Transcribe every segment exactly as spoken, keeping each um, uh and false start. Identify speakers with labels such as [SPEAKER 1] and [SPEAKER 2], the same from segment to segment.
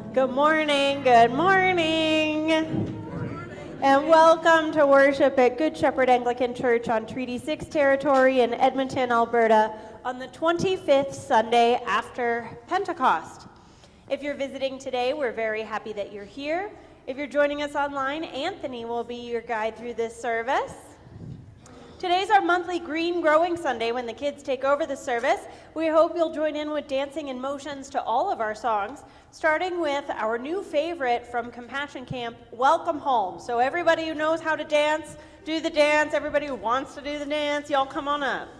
[SPEAKER 1] Good morning, good morning, and welcome to worship at Good Shepherd Anglican Church on Treaty six territory in Edmonton, Alberta on the twenty-fifth Sunday after Pentecost. If you're visiting today, we're very happy that you're here. If you're joining us online, Anthony will be your guide through this service. Today's our monthly Green Growing Sunday when the kids take over the service. We hope you'll join in with dancing and motions to all of our songs, starting with our new favorite from Compassion Camp, Welcome Home. So everybody who knows how to dance, do the dance. Everybody who wants to do the dance, y'all come on up.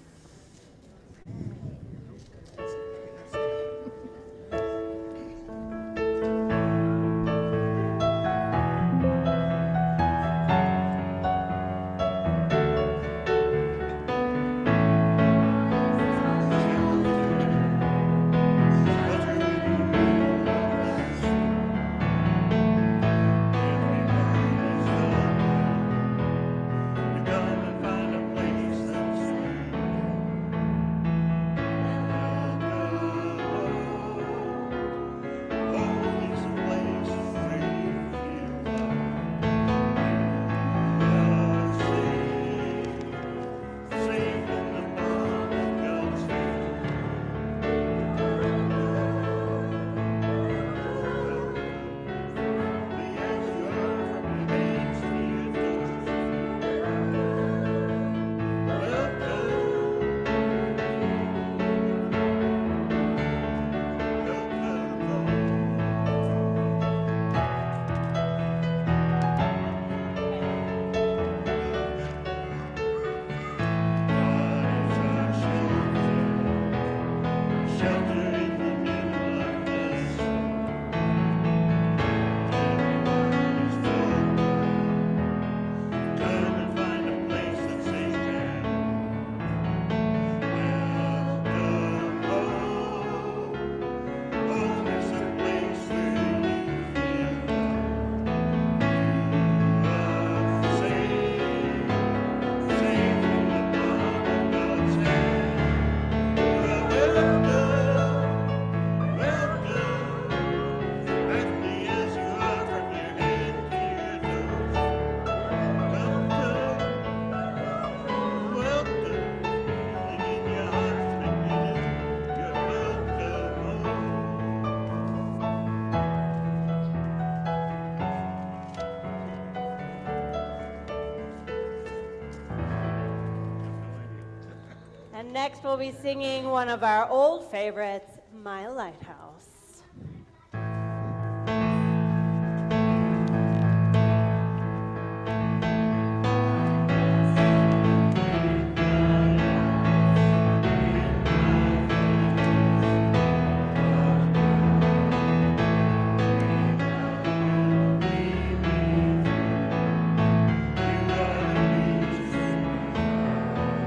[SPEAKER 1] And next we'll be singing one of our old favorites, My Lighthouse.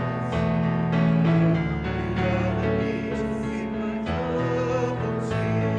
[SPEAKER 2] See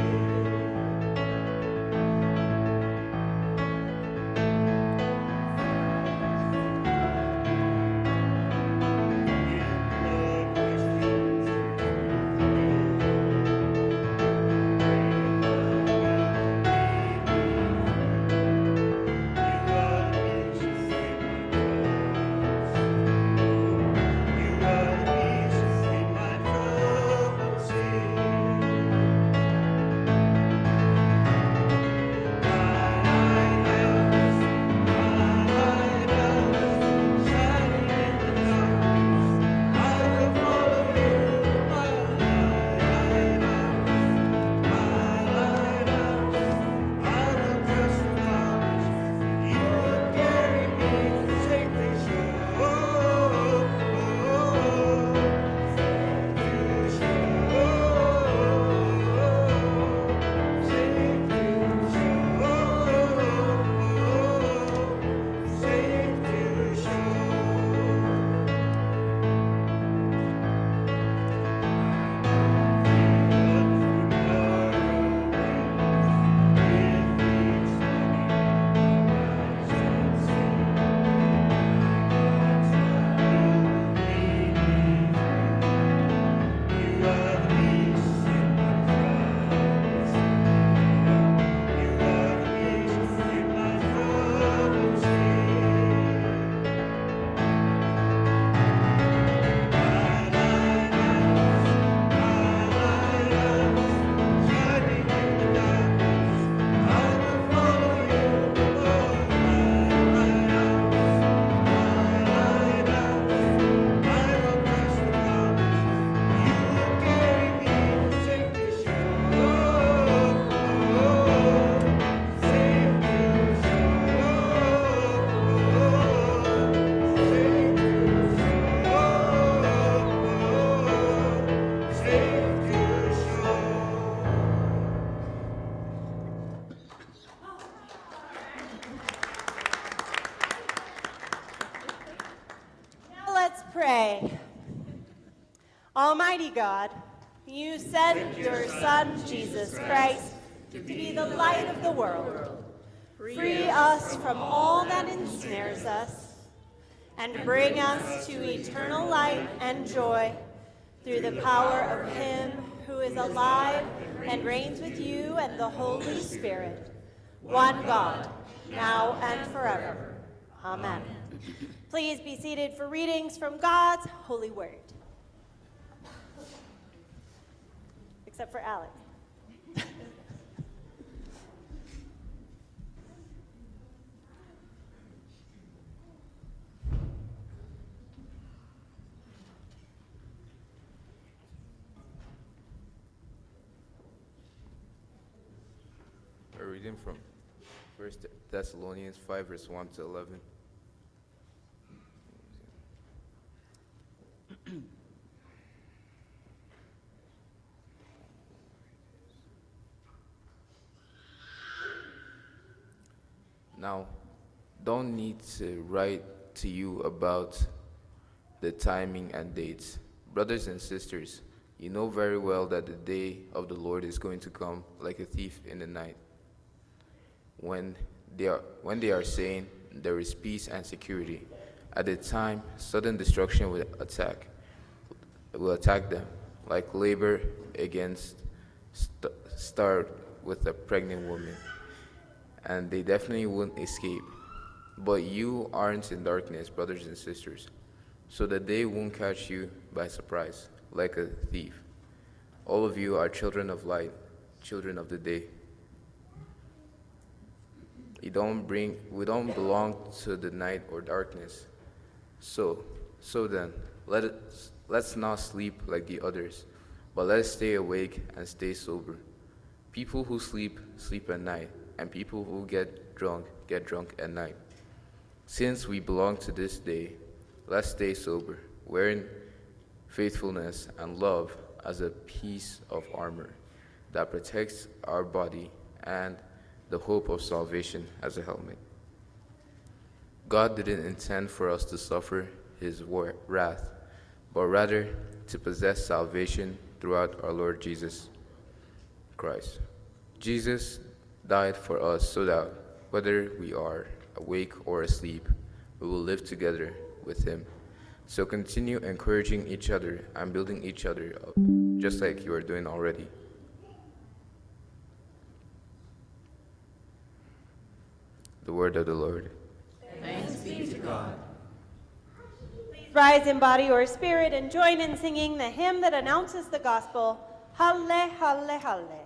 [SPEAKER 1] pray. Almighty God, you sent your Son, Jesus Christ, to be the light of the world. Free us from all that ensnares us, and bring us to eternal light and joy through the power of him who is alive and reigns with you and the Holy Spirit, one God, now and forever. Amen. Please be seated for readings from God's holy word. Except for Alex.
[SPEAKER 2] A reading from First Thessalonians five, verse one to eleven. Now, don't need to write to you about the timing and dates. Brothers and sisters, you know very well that the day of the Lord is going to come like a thief in the night. When they are, when they are saying there is peace and security, at the time sudden destruction will attack, will attack them, like labor against st- start with a pregnant woman. And they definitely wouldn't escape. But you aren't in darkness, brothers and sisters, so that they won't catch you by surprise, like a thief. All of you are children of light, children of the day. We don't bring, we don't belong to the night or darkness. So, so then, let us, let's not sleep like the others, but let's stay awake and stay sober. People who sleep, sleep at night, and people who get drunk, get drunk at night. Since we belong to this day, let's stay sober, wearing faithfulness and love as a piece of armor that protects our body, and the hope of salvation as a helmet. God didn't intend for us to suffer his wrath, but rather to possess salvation throughout our Lord Jesus Christ. Jesus died for us so that whether we are awake or asleep, we will live together with him. So continue encouraging each other and building each other up, just like you are doing already. The word of the Lord.
[SPEAKER 3] Thanks be to God.
[SPEAKER 1] Please rise in body or spirit and join in singing the hymn that announces the gospel. Halle, halle, halle.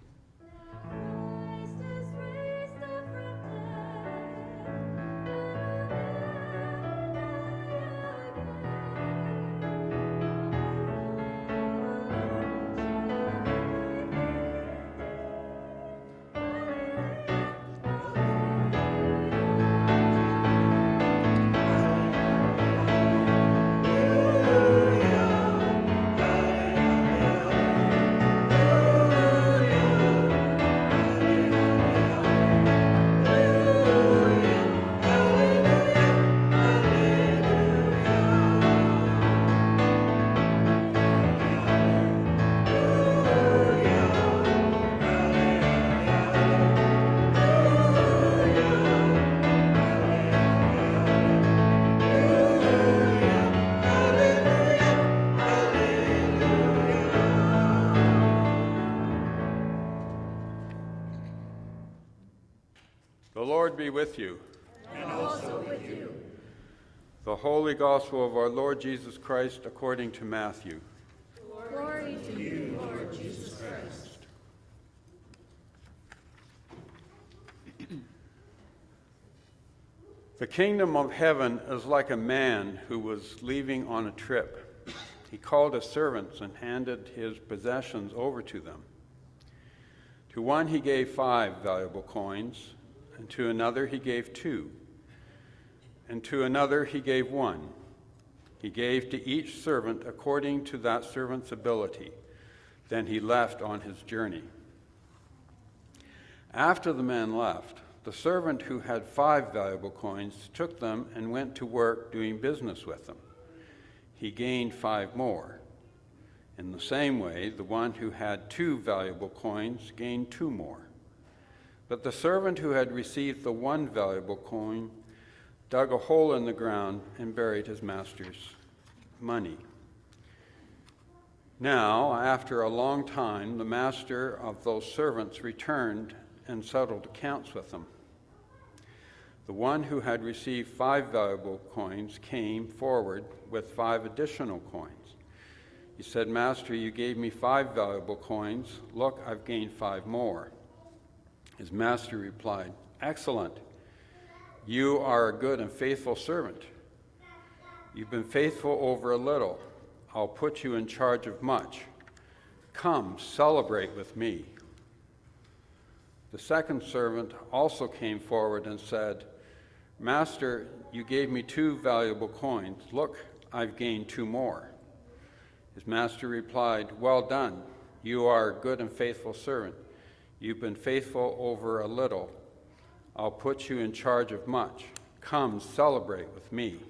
[SPEAKER 4] The Lord be with you.
[SPEAKER 3] And also with you.
[SPEAKER 4] The Holy Gospel of our Lord Jesus Christ according to Matthew.
[SPEAKER 3] Glory to you, Lord Jesus Christ.
[SPEAKER 4] The kingdom of heaven is like a man who was leaving on a trip. He called his servants and handed his possessions over to them. To one he gave five valuable coins, and to another he gave two, and to another he gave one. He gave to each servant according to that servant's ability. Then he left on his journey. After the man left, the servant who had five valuable coins took them and went to work doing business with them. he gained five more. In the same way, the one who had two valuable coins gained two more. But the servant who had received the one valuable coin dug a hole in the ground and buried his master's money. Now, after a long time, the master of those servants returned and settled accounts with them. The one who had received five valuable coins came forward with five additional coins. He said, "Master, you gave me five valuable coins. Look, I've gained five more." His master replied, "Excellent. You are a good and faithful servant. You've been faithful over a little. I'll put you in charge of much. Come, celebrate with me." The second servant also came forward and said, "Master, you gave me two valuable coins. Look, I've gained two more." His master replied, "Well done. You are a good and faithful servant. You've been faithful over a little. I'll put you in charge of much. Come, celebrate with me."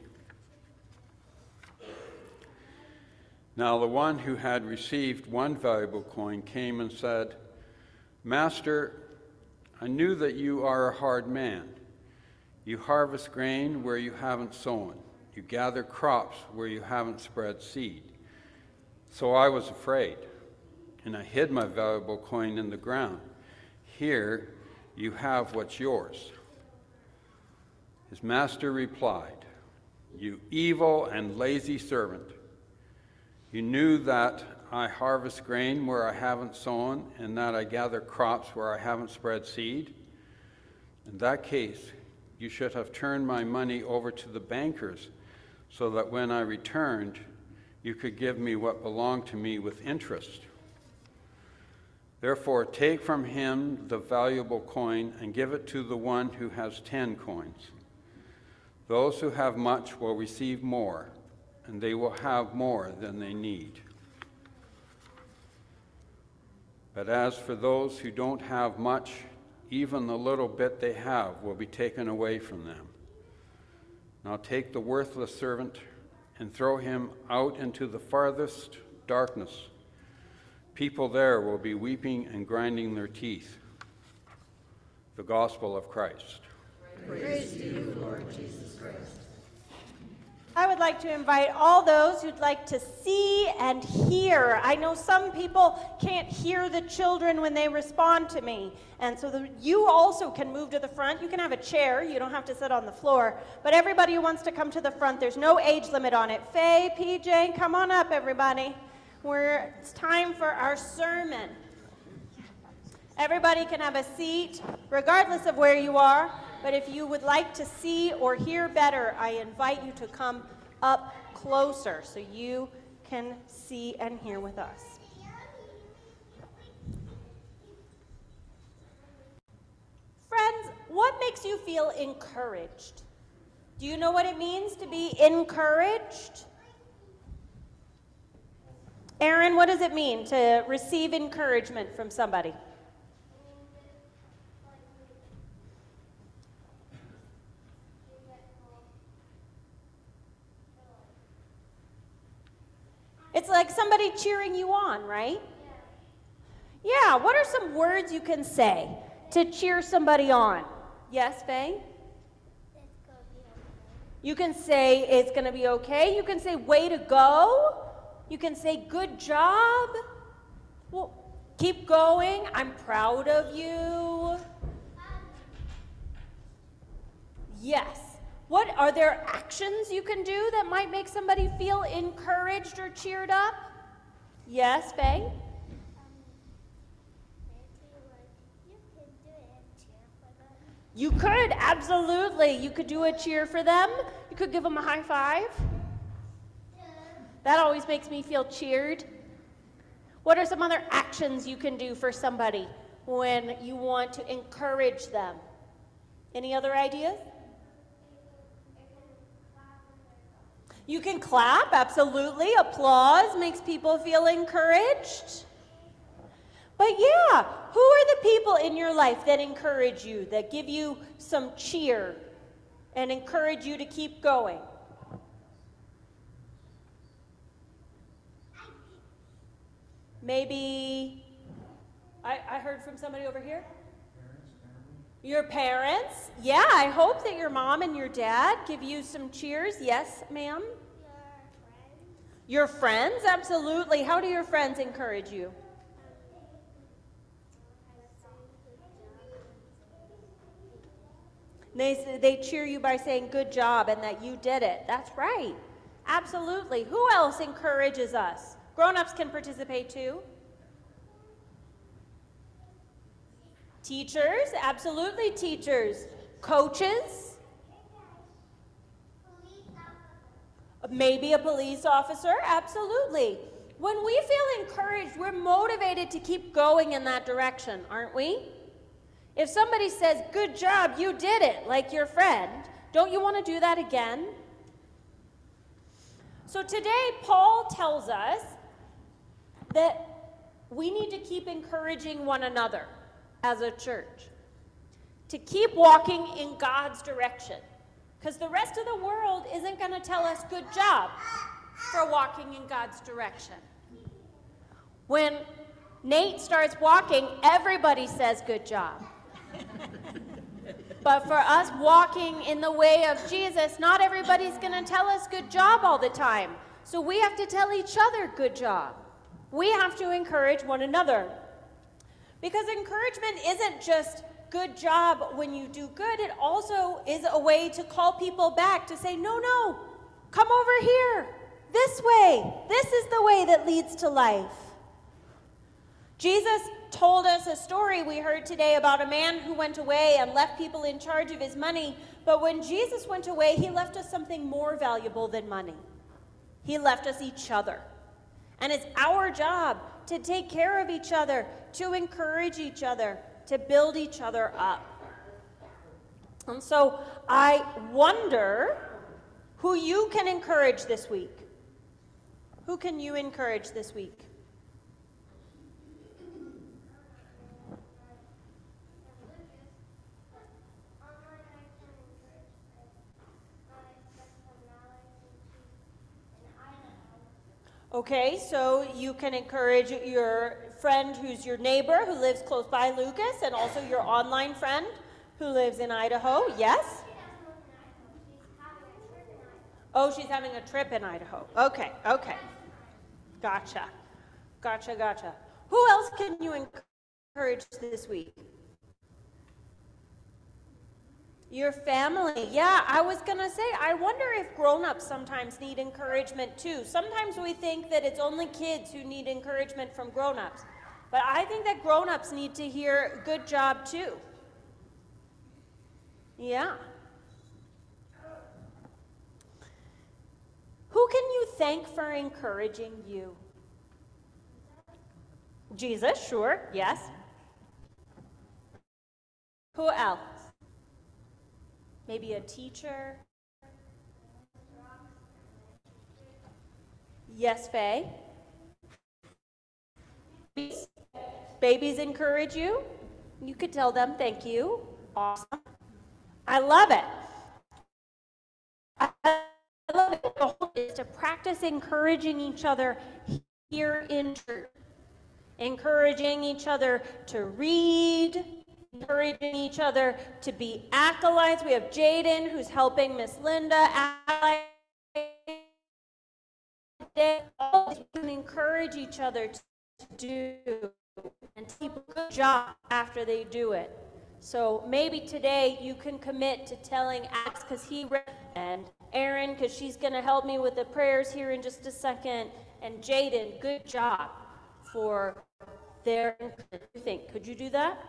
[SPEAKER 4] Now the one who had received one valuable coin came and said, "Master, I knew that you are a hard man. You harvest grain where you haven't sown. You gather crops where you haven't spread seed. So I was afraid, and I hid my valuable coin in the ground. Here you have what's yours." His master replied, "You evil and lazy servant. You knew that I harvest grain where I haven't sown, and that I gather crops where I haven't spread seed. In that case, you should have turned my money over to the bankers, so that when I returned, you could give me what belonged to me with interest. Therefore, take from him the valuable coin and give it to the one who has ten coins. Those who have much will receive more, and they will have more than they need. But as for those who don't have much, even the little bit they have will be taken away from them. Now take the worthless servant and throw him out into the farthest darkness. People there will be weeping and grinding their teeth." The Gospel of Christ.
[SPEAKER 3] Praise to you, Lord Jesus Christ.
[SPEAKER 1] I would like to invite all those who'd like to see and hear. I know some people can't hear the children when they respond to me. And so the, you also can move to the front. You can have a chair. You don't have to sit on the floor. But everybody who wants to come to the front, there's no age limit on it. Faye, P J, come on up, everybody. We're, it's time for our sermon. Everybody can have a seat, regardless of where you are. But if you would like to see or hear better, I invite you to come up closer so you can see and hear with us. Friends, what makes you feel encouraged? Do you know what it means to be encouraged? Aaron, what does it mean to receive encouragement from somebody? It's like somebody cheering you on, right? Yeah, what are some words you can say to cheer somebody on? Yes, Faye? You can say it's going to be okay. You can say way to go. You can say good job. Well, keep going. I'm proud of you. Yes. What are there actions you can do that might make somebody feel encouraged or cheered up? Yes, Faye? You could, absolutely. You could do a cheer for them. You could give them a high five. That always makes me feel cheered. What are some other actions you can do for somebody when you want to encourage them? Any other ideas? You can clap, absolutely. Applause makes people feel encouraged. But yeah, who are the people in your life that encourage you, that give you some cheer and encourage you to keep going? Maybe, I, I heard from somebody over here. Your parents? Yeah, I hope that your mom and your dad give you some cheers. Yes, ma'am? Your friends? Your friends, absolutely. How do your friends encourage you? They, they cheer you by saying good job and that you did it. That's right. Absolutely. Who else encourages us? Grown-ups can participate too. Teachers, absolutely teachers. Coaches. Maybe a police officer, absolutely. When we feel encouraged, we're motivated to keep going in that direction, aren't we? If somebody says, good job, you did it, like your friend, don't you want to do that again? So today, Paul tells us that we need to keep encouraging one another as a church, to keep walking in God's direction, because the rest of the world isn't going to tell us good job for walking in God's direction. When Nate starts walking, everybody says good job. But for us walking in the way of Jesus, not everybody's going to tell us good job all the time. So we have to tell each other good job. We have to encourage one another. Because encouragement isn't just good job when you do good, it also is a way to call people back to say, no, no, come over here, this way. This is the way that leads to life. Jesus told us a story we heard today about a man who went away and left people in charge of his money. But when Jesus went away, he left us something more valuable than money. He left us each other. And it's our job to take care of each other, to encourage each other, to build each other up. And so I wonder who you can encourage this week. Who can you encourage this week? Okay, so you can encourage your friend who's your neighbor who lives close by, Lucas, and also your online friend who lives in Idaho. Yes? Oh, she's having a trip in Idaho. Okay, okay. Gotcha. Gotcha, gotcha. Who else can you encourage this week? Your family. Yeah, I was going to say, I wonder if grown-ups sometimes need encouragement too. Sometimes we think that it's only kids who need encouragement from grown-ups. But I think that grown-ups need to hear good job too. Yeah. Who can you thank for encouraging you? Jesus, sure, yes. Who else? Maybe a teacher? Yes, Faye? Babies encourage you? You could tell them thank you. Awesome. I love it. I love it. The whole is to practice encouraging each other here in church. Encouraging each other to read, encouraging each other to be acolytes. We have Jaden who's helping Miss Linda. All we can encourage each other to do and keep a good job after they do it. So maybe today you can commit to telling Alex because he read, and Erin because she's going to help me with the prayers here in just a second, and Jaden, good job for their encouragement. Could you do that?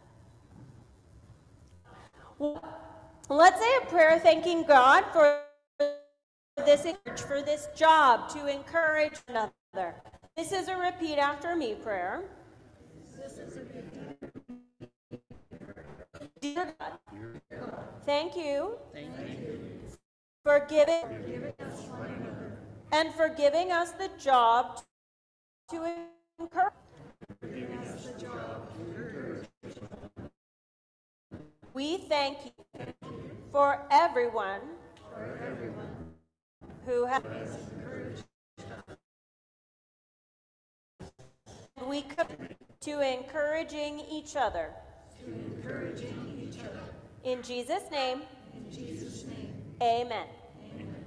[SPEAKER 1] Well, let's say a prayer thanking God for this for this job to encourage another. This is a repeat after me prayer. Dear God, thank you, thank you for giving and for giving us the job to encourage. We thank you for everyone, for everyone who has encouraged. we commit to encouraging each other.
[SPEAKER 3] To encouraging each other.
[SPEAKER 1] In Jesus' name.
[SPEAKER 3] In Jesus' name.
[SPEAKER 1] Amen.
[SPEAKER 3] Amen.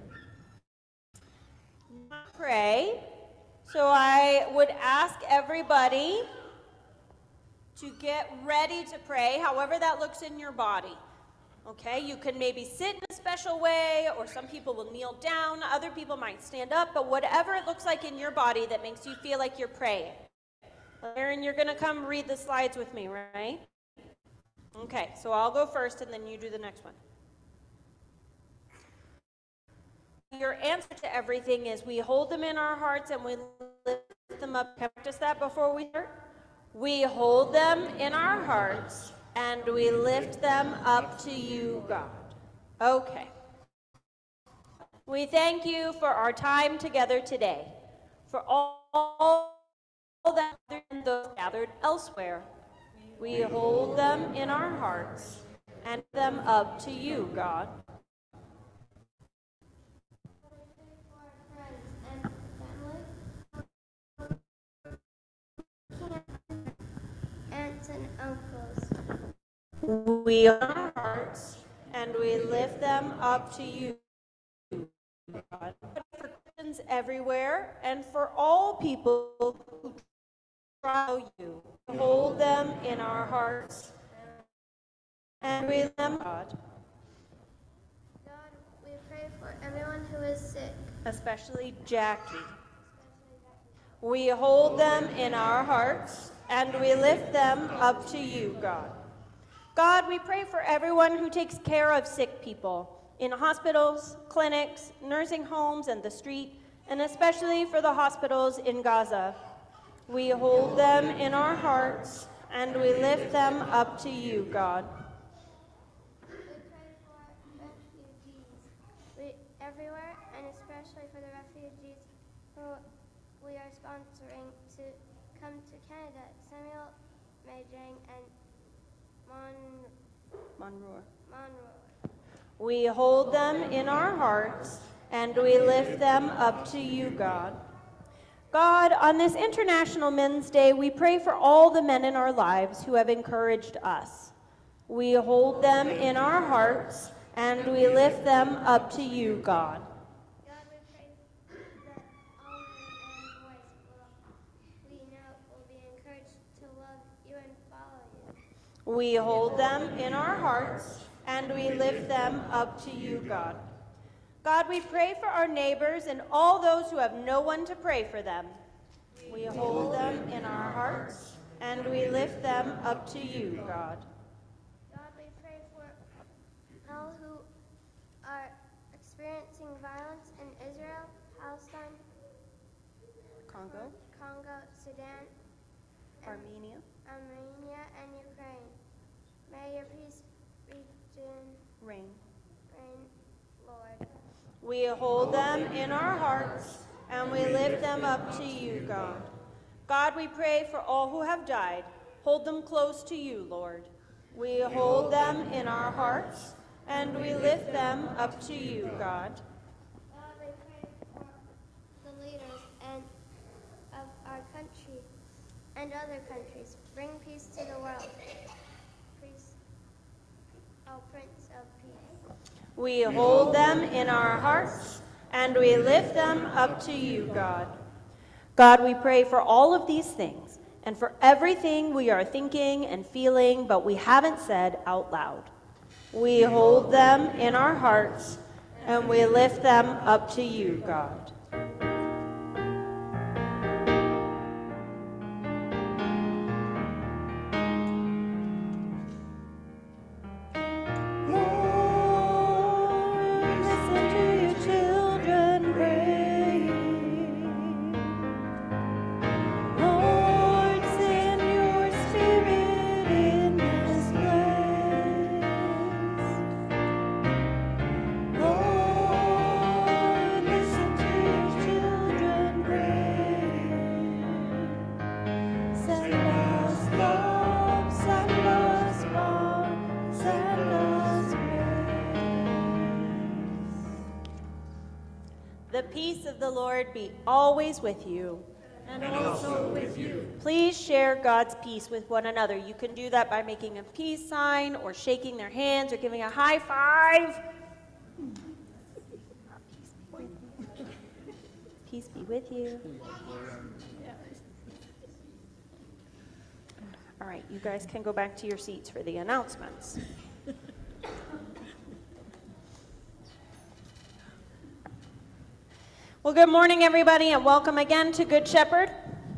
[SPEAKER 1] Pray. So I would ask everybody to get ready to pray, however that looks in your body. Okay, you can maybe sit in a special way, or some people will kneel down, other people might stand up, but whatever it looks like in your body that makes you feel like you're praying. Aaron, you're going to come read the slides with me, right? Okay, so I'll go first and then you do the next one. Your answer to everything is we hold them in our hearts and we lift them up. Practice that before we start. We hold them in our hearts and we lift them up to you, God. Okay. We thank you for our time together today, for all that and those gathered elsewhere. We hold them in our hearts and them up to you, God.
[SPEAKER 5] Aunts and uncles.
[SPEAKER 1] We open our hearts and we lift them up to you, God. For Christians everywhere and for all people who try you, hold them in our hearts and we lift them, God.
[SPEAKER 5] God, we pray for everyone who is sick.
[SPEAKER 1] Especially Jackie. We hold them in our hearts and we lift them up to you, God. God, we pray for everyone who takes care of sick people in hospitals, clinics, nursing homes, and the street, and especially for the hospitals in Gaza. We hold them in our hearts and we lift them up to you, God.
[SPEAKER 5] We pray for refugees we, everywhere, and especially for the refugees who we are sponsoring to come to Canada, Samuel, Majang, and Mon-
[SPEAKER 1] Monroe.
[SPEAKER 5] Monroe.
[SPEAKER 1] We hold them in our hearts and we lift them up to you, God. God, on this International Men's Day, we pray for all the men in our lives who have encouraged us. We hold them in our hearts and we lift them up to you, God.
[SPEAKER 5] God, we pray that all men and boys will, we know will be encouraged to love you and follow you.
[SPEAKER 1] We hold them in our hearts and we lift them up to you, God. God, we pray for our neighbors and all those who have no one to pray for them. We hold them in our hearts and we lift them up to you, God.
[SPEAKER 5] God, we pray for all who are experiencing violence in Israel, Palestine,
[SPEAKER 1] Congo,
[SPEAKER 5] Congo, Sudan,
[SPEAKER 1] Armenia,
[SPEAKER 5] Armenia, and Ukraine. May your peace region
[SPEAKER 1] reign.
[SPEAKER 5] reign, Lord.
[SPEAKER 1] We hold them in our hearts and we lift them up to you, God. God, we pray for all who have died. Hold them close to you, Lord. We hold them in our hearts and we lift them up to you, God.
[SPEAKER 5] God, we pray for the leaders and of our country and other countries. Bring peace to the world. Peace, O Prince of Peace.
[SPEAKER 1] We hold them in our hearts and we lift them up to you, God. God, we pray for all of these things and for everything we are thinking and feeling but we haven't said out loud. We hold them in our hearts and we lift them up to you, God. The peace of the Lord be always with you.
[SPEAKER 3] And also with you.
[SPEAKER 1] Please share God's peace with one another. You can do that by making a peace sign or shaking their hands or giving a high five. Peace be with you. All right, you guys can go back to your seats for the announcements. Well, good morning, everybody, and welcome again to Good Shepherd.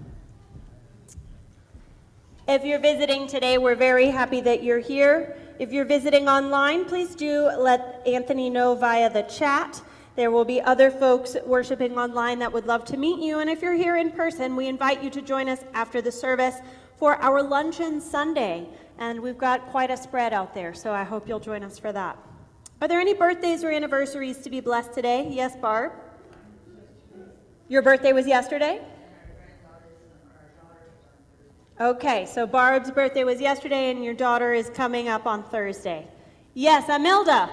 [SPEAKER 1] If you're visiting today, we're very happy that you're here. If you're visiting online, please do let Anthony know via the chat. There will be other folks worshiping online that would love to meet you. And if you're here in person, we invite you to join us after the service for our Luncheon Sunday. And we've got quite a spread out there, so I hope you'll join us for that. Are there any birthdays or anniversaries to be blessed today? Yes, Barb? Your birthday was yesterday? Okay, so Barb's birthday was yesterday and your daughter is coming up on Thursday. Yes, Imelda.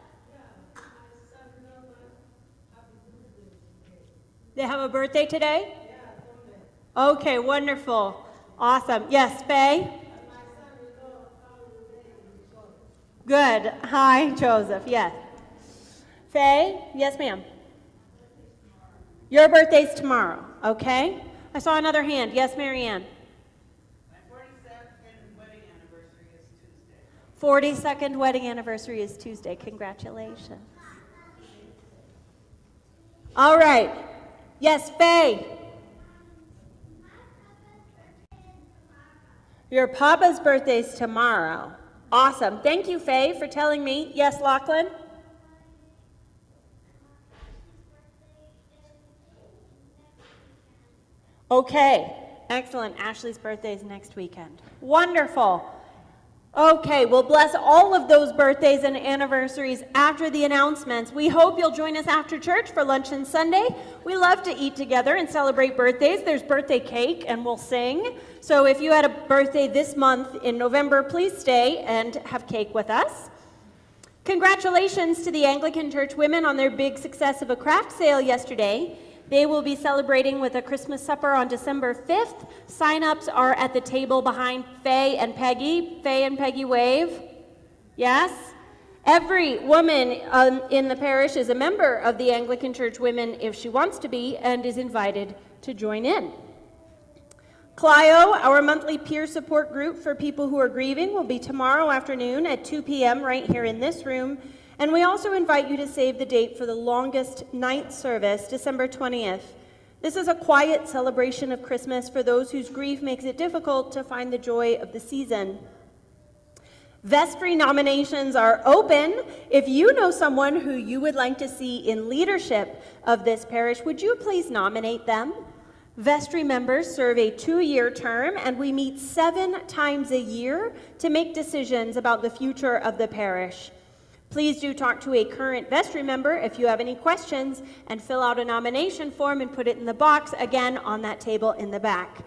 [SPEAKER 1] They have a birthday today? Okay, wonderful. Awesome. Yes, Faye? Good. Hi, Joseph. Yes. Faye? Yes, ma'am. Your birthday's tomorrow, okay? I saw another hand. Yes, Marianne?
[SPEAKER 6] My forty-second wedding anniversary is Tuesday.
[SPEAKER 1] forty-second wedding anniversary is Tuesday. Congratulations. All right. Yes, Faye? Your papa's birthday's tomorrow. Awesome. Thank you, Faye, for telling me. Yes, Lachlan? Okay, excellent. Ashley's birthday is next weekend. Wonderful. Okay, we'll bless all of those birthdays and anniversaries after the announcements. We hope you'll join us after church for Luncheon Sunday. We love to eat together and celebrate birthdays. There's birthday cake and we'll sing. So if you had a birthday this month in November, please stay and have cake with us. Congratulations to the Anglican Church women on their big success of a craft sale yesterday. They will be celebrating with a Christmas supper on December fifth. Sign-ups are at the table behind Faye and Peggy. Faye and Peggy wave. Yes? Every woman um, in the parish is a member of the Anglican Church Women if she wants to be and is invited to join in. Clio, our monthly peer support group for people who are grieving, will be tomorrow afternoon at two p.m. right here in this room. And we also invite you to save the date for the longest night service, December twentieth. This is a quiet celebration of Christmas for those whose grief makes it difficult to find the joy of the season. Vestry nominations are open. If you know someone who you would like to see in leadership of this parish, would you please nominate them? Vestry members serve a two-year term, and we meet seven times a year to make decisions about the future of the parish. Please do talk to a current vestry member if you have any questions and fill out a nomination form and put it in the box, again, on that table in the back.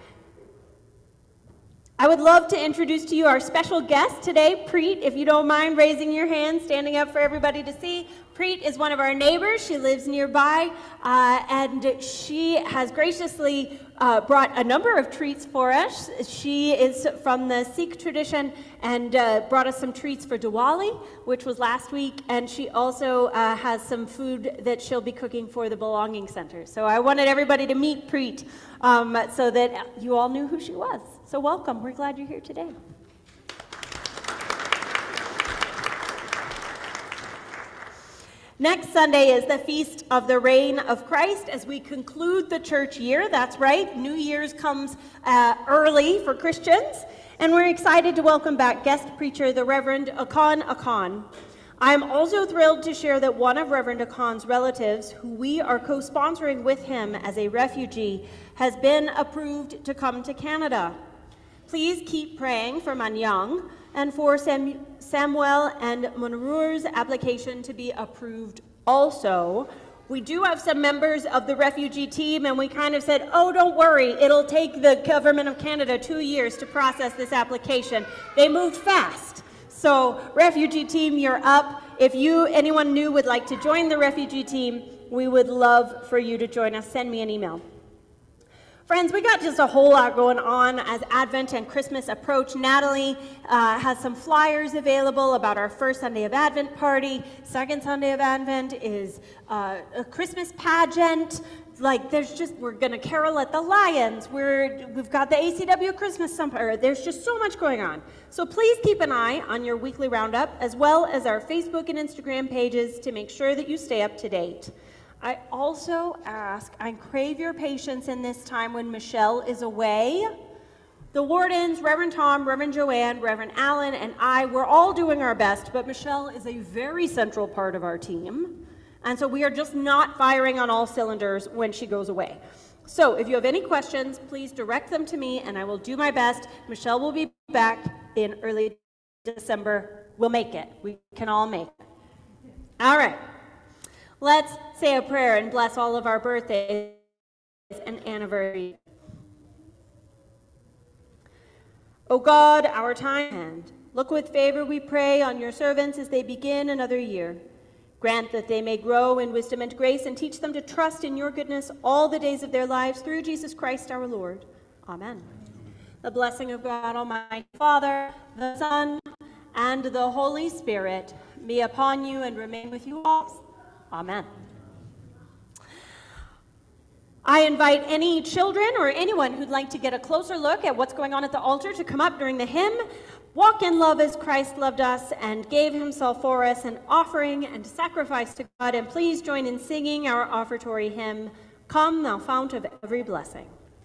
[SPEAKER 1] I would love to introduce to you our special guest today, Preet, if you don't mind raising your hand, standing up for everybody to see. Preet is one of our neighbors. She lives nearby, uh, and she has graciously uh, brought a number of treats for us. She is from the Sikh tradition and uh, brought us some treats for Diwali, which was last week, and she also uh, has some food that she'll be cooking for the Belonging Center. So I wanted everybody to meet Preet um, so that you all knew who she was. So welcome. We're glad you're here today. Next Sunday is the Feast of the Reign of Christ as we conclude the church year. That's right, New Year's comes uh, early for Christians, and we're excited to welcome back guest preacher, the Reverend Akan Akan. I'm also thrilled to share that one of Reverend Akan's relatives, who we are co-sponsoring with him as a refugee, has been approved to come to Canada. Please keep praying for Manyang and for Sam- Samuel and Monroe's application to be approved also. We do have some members of the refugee team, and we kind of said, oh, don't worry, it'll take the government of Canada two years to process this application. They moved fast. So, refugee team, you're up. If you, anyone new, would like to join the refugee team, we would love for you to join us. Send me an email. Friends, we got just a whole lot going on as Advent and Christmas approach. Natalie uh, has some flyers available about our first Sunday of Advent party. Second Sunday of Advent is uh, a Christmas pageant. Like, there's just, we're going to carol at the Lions. We're, we've got the A C W Christmas Summer. There's just so much going on. So please keep an eye on your weekly roundup, as well as our Facebook and Instagram pages, to make sure that you stay up to date. I also ask and crave your patience in this time when Michelle is away. The wardens, Reverend Tom, Reverend Joanne, Reverend Allen, and I, we're all doing our best, but Michelle is a very central part of our team. And so we are just not firing on all cylinders when she goes away. So if you have any questions, please direct them to me, and I will do my best. Michelle will be back in early December. We'll make it. We can all make it. All right. Let's say a prayer and bless all of our birthdays and anniversaries. O God, our time hand, look with favor, we pray, on your servants as they begin another year. Grant that they may grow in wisdom and grace, and teach them to trust in your goodness all the days of their lives, through Jesus Christ our Lord. Amen. The blessing of God Almighty, Father, the Son, and the Holy Spirit be upon you and remain with you all. Amen. I invite any children or anyone who'd like to get a closer look at what's going on at the altar to come up during the hymn. Walk in love as Christ loved us and gave himself for us, an offering and sacrifice to God. And please join in singing our offertory hymn, Come Thou Fount of Every Blessing.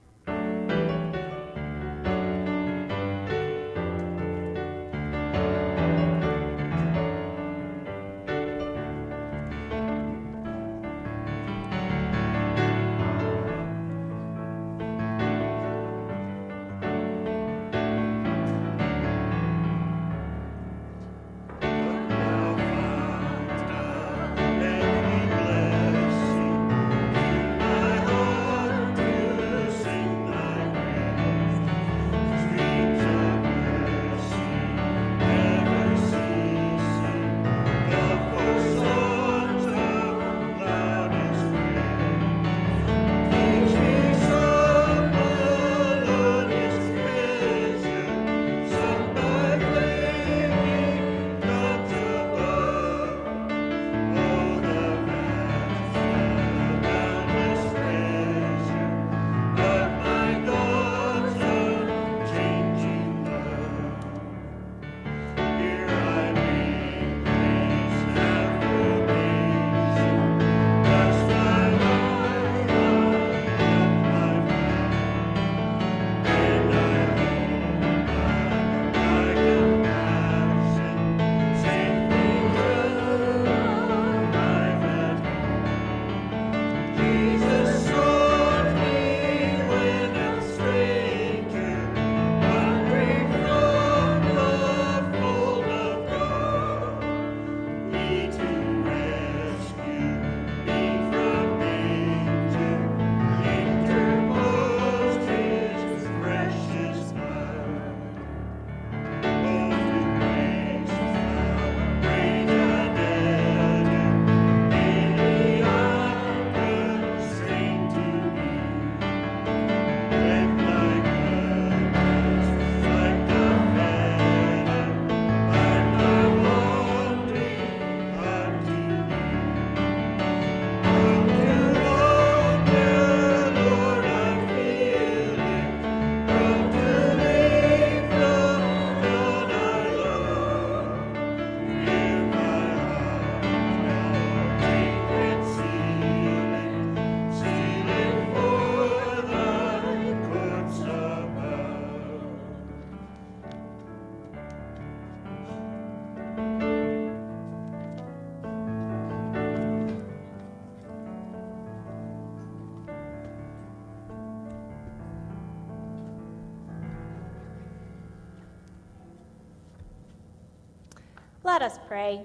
[SPEAKER 1] Let us pray.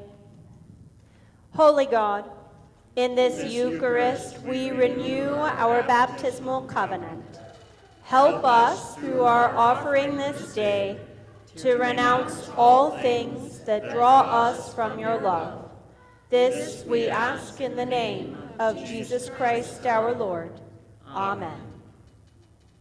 [SPEAKER 1] Holy God, in this Eucharist we renew our baptismal covenant. Help us through our offering this day to renounce all things that draw us from your love. This we ask in the name of Jesus Christ our Lord. Amen.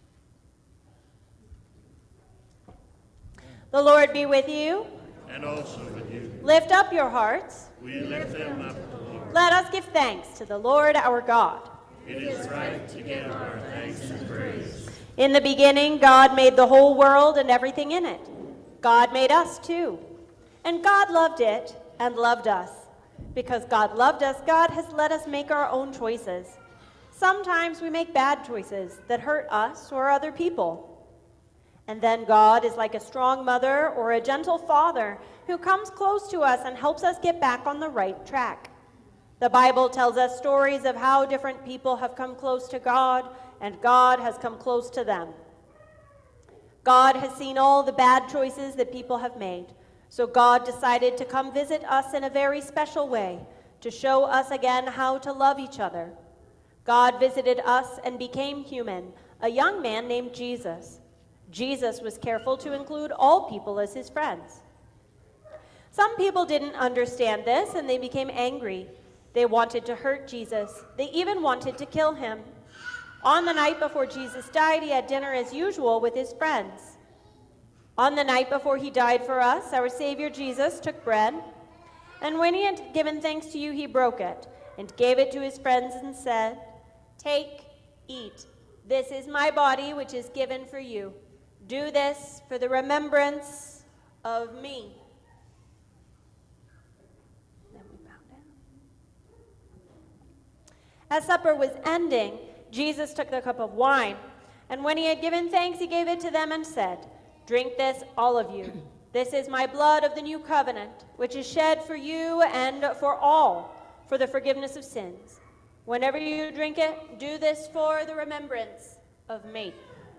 [SPEAKER 1] The Lord be with you.
[SPEAKER 3] And also with you.
[SPEAKER 1] Lift up your hearts.
[SPEAKER 3] We lift them up, Lord.
[SPEAKER 1] Let us give thanks to the Lord our God.
[SPEAKER 3] It is right to give our thanks and praise.
[SPEAKER 1] In the beginning, God made the whole world and everything in it. God made us too. And God loved it and loved us. Because God loved us, God has let us make our own choices. Sometimes we make bad choices that hurt us or other people. And then God is like a strong mother or a gentle father who comes close to us and helps us get back on the right track. The Bible tells us stories of how different people have come close to God, and God has come close to them. God has seen all the bad choices that people have made, so God decided to come visit us in a very special way, to show us again how to love each other. God visited us and became human, a young man named Jesus. Jesus was careful to include all people as his friends. Some people didn't understand this, and they became angry. They wanted to hurt Jesus. They even wanted to kill him. On the night before Jesus died, he had dinner as usual with his friends. On the night before he died for us, our Savior Jesus took bread, and when he had given thanks to you, he broke it and gave it to his friends and said, "Take, eat. This is my body, which is given for you. Do this for the remembrance of me." Then we bow down. As supper was ending, Jesus took the cup of wine, and when he had given thanks, he gave it to them and said, "Drink this, all of you. This is my blood of the new covenant, which is shed for you and for all for the forgiveness of sins. Whenever you drink it, do this for the remembrance of me."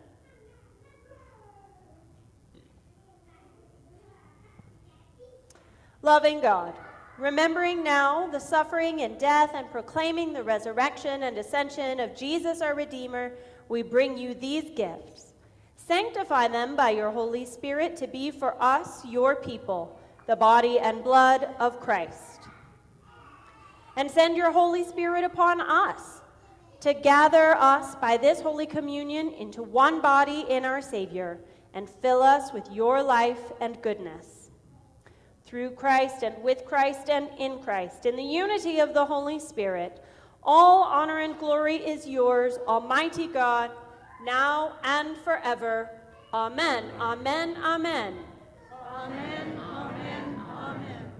[SPEAKER 1] Loving God, remembering now the suffering and death and proclaiming the resurrection and ascension of Jesus our Redeemer, we bring you these gifts. Sanctify them by your Holy Spirit to be for us, your people, the body and blood of Christ. And send your Holy Spirit upon us to gather us by this Holy Communion into one body in our Savior and fill us with your life and goodness. Through Christ and with Christ and in Christ, in the unity of the Holy Spirit, all honor and glory is yours, Almighty God, now and forever. Amen. Amen. Amen.
[SPEAKER 3] Amen, amen, amen.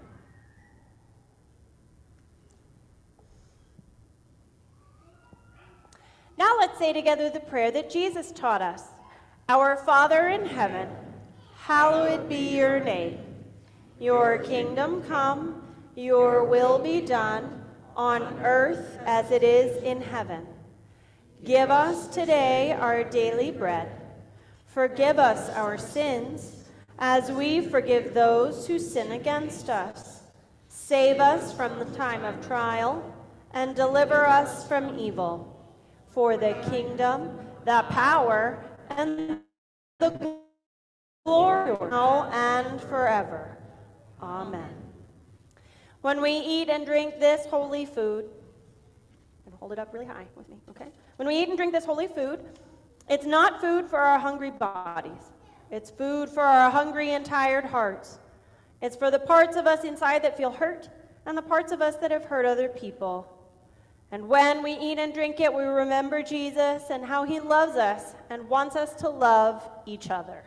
[SPEAKER 1] Now let's say together the prayer that Jesus taught us. Our Father in heaven, hallowed be your name. Your kingdom come, your will be done, on earth as it is in heaven. Give us today our daily bread. Forgive us our sins, as we forgive those who sin against us. Save us from the time of trial, and deliver us from evil. For the kingdom, the power, and the glory, now and forever. Amen. When we eat and drink this holy food, and hold it up really high with me, okay? When we eat and drink this holy food, it's not food for our hungry bodies. It's food for our hungry and tired hearts. It's for the parts of us inside that feel hurt and the parts of us that have hurt other people. And when we eat and drink it, we remember Jesus and how he loves us and wants us to love each other.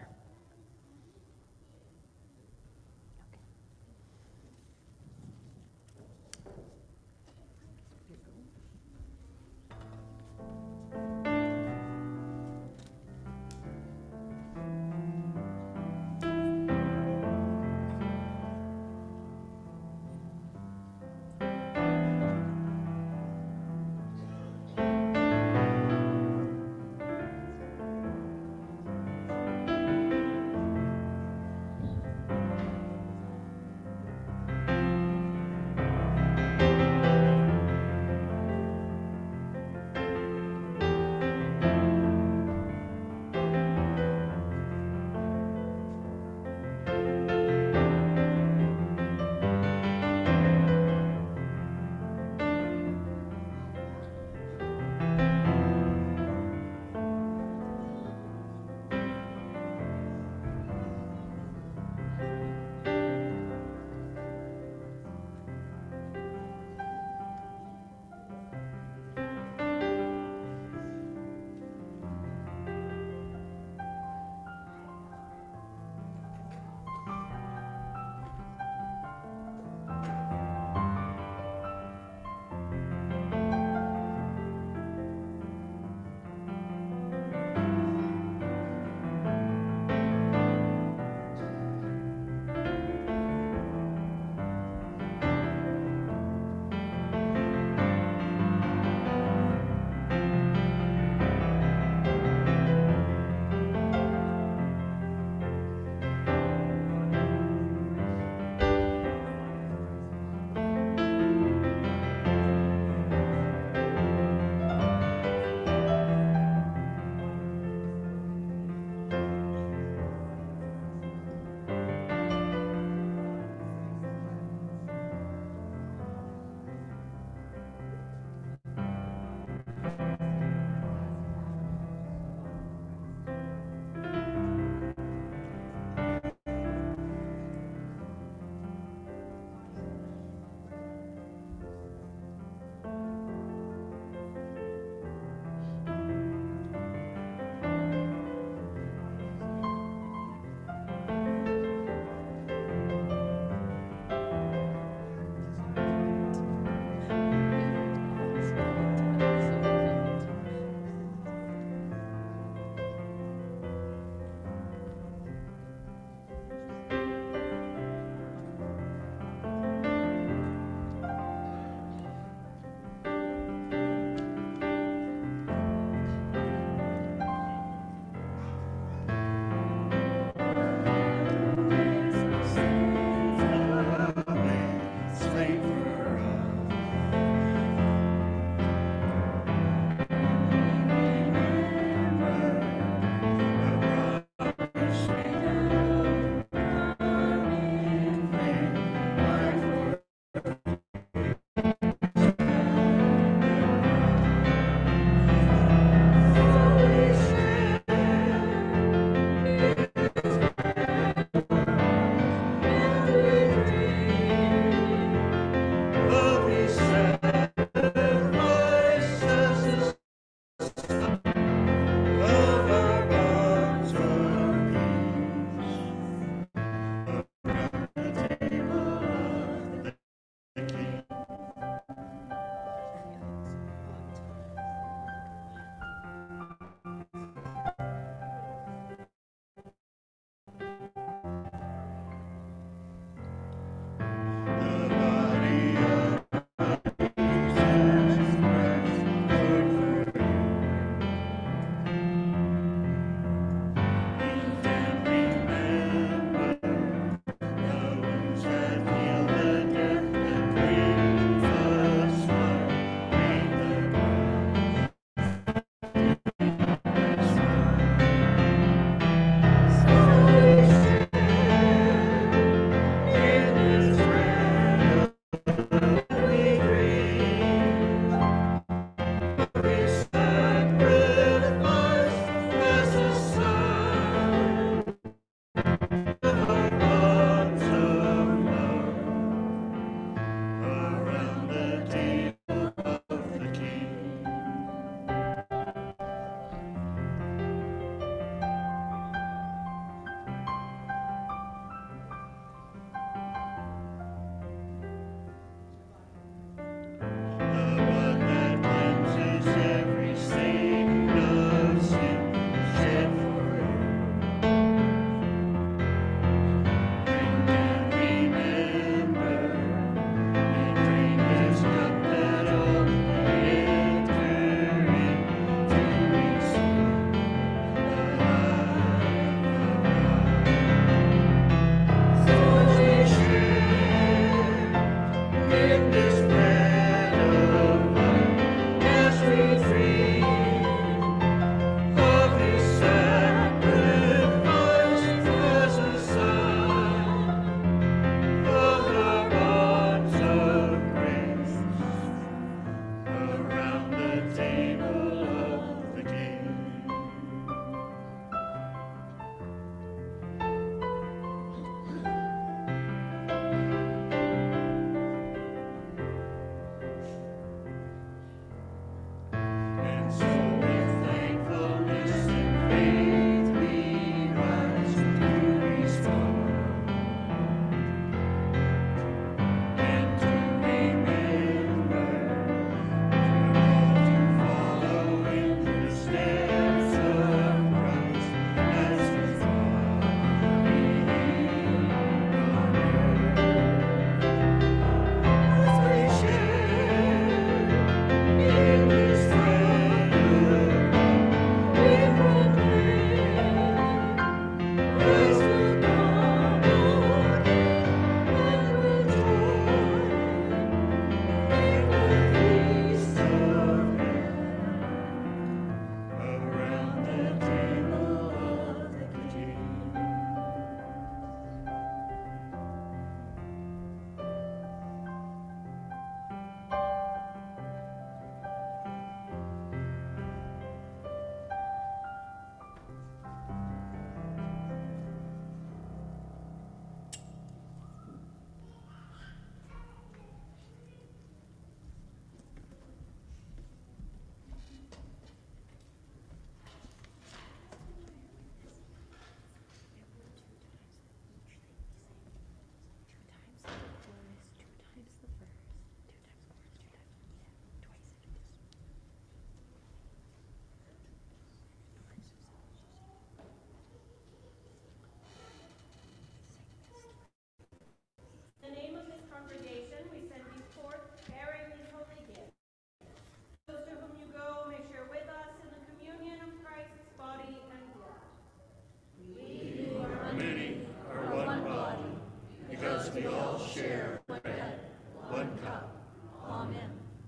[SPEAKER 3] we all share one bread, one cup. Amen.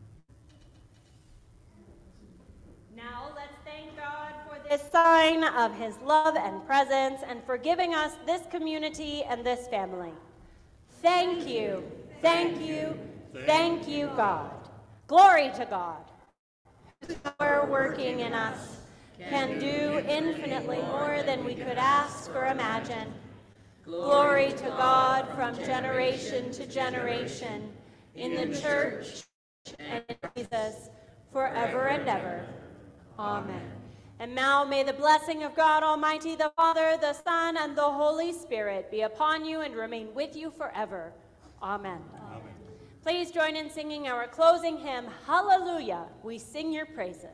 [SPEAKER 1] Now let's thank God for this sign of his love and presence and for giving us this community and this family. Thank you, thank you, thank you, God. Glory to God. Whose power working in us can do infinitely more than we could ask or imagine. Glory to God from generation to generation in the church and in Jesus forever and ever. Amen. And now may the blessing of God Almighty, the Father, the Son, and the Holy Spirit be upon you and remain with you forever. Amen. Amen. Please join in singing our closing hymn, Hallelujah, We Sing Your Praises.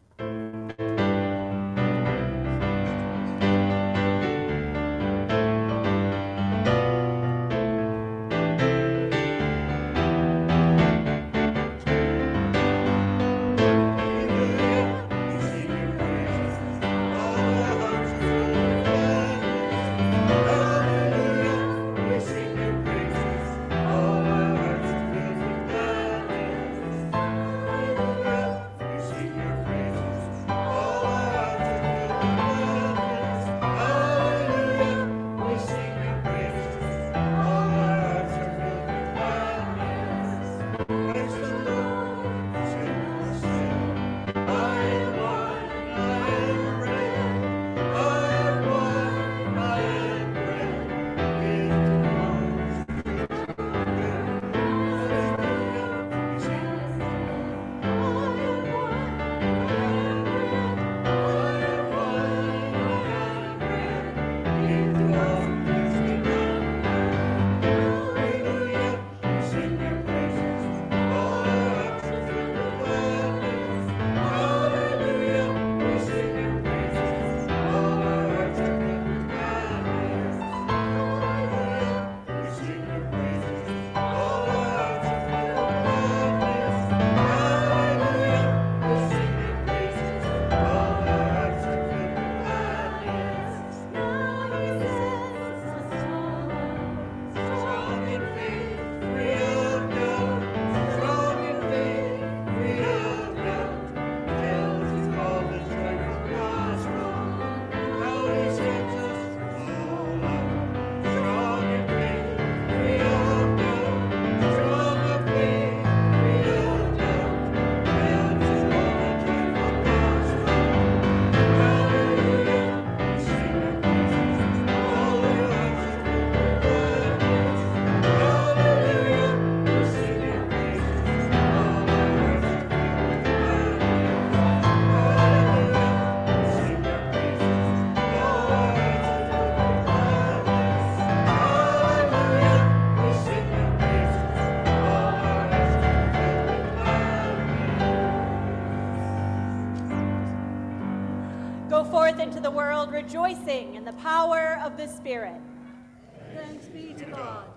[SPEAKER 1] Go forth into the world rejoicing in the power of the Spirit.
[SPEAKER 3] Thanks be to God.